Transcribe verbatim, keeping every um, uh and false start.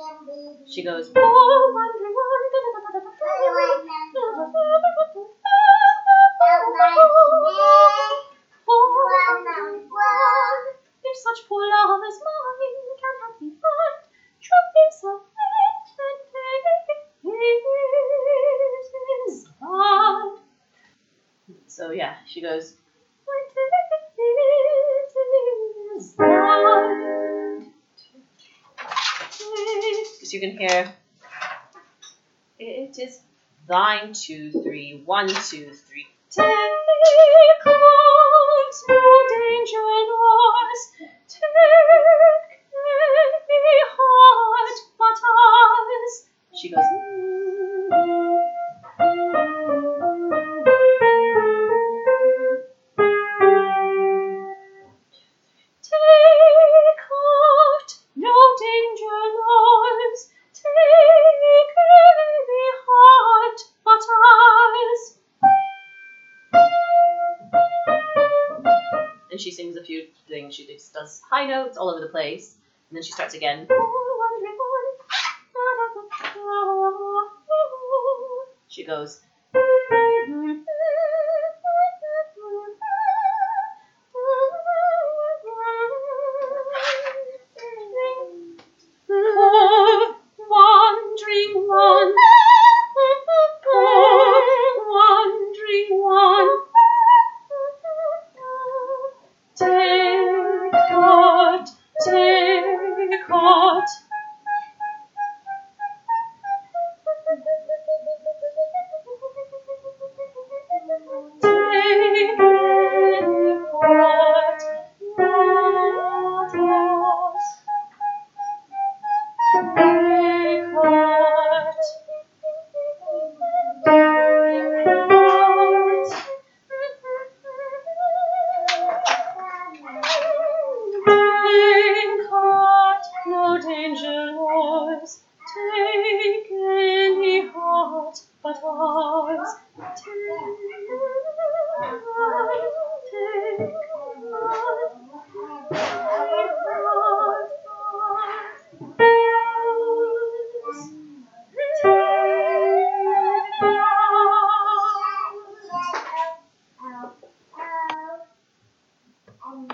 She goes, oh, wandering one. If such poor love as mine can have thee find, truth is so great and it is thine. So yeah, she goes, it is thine. Because you can hear, it is thine, two, three, one, two, three. Take heart, no danger yours. Take any heart but ours. She goes, take heart, no danger yours. Take any heart but ours. And she sings a few things. She just does high notes all over the place. And then she starts again. She goes. Oh, wandering one. Oh, wandering one. Take heart, take heart. Take any heart, not yours. Take heart, take heart. Take heart, no danger yours. Take any heart but ours.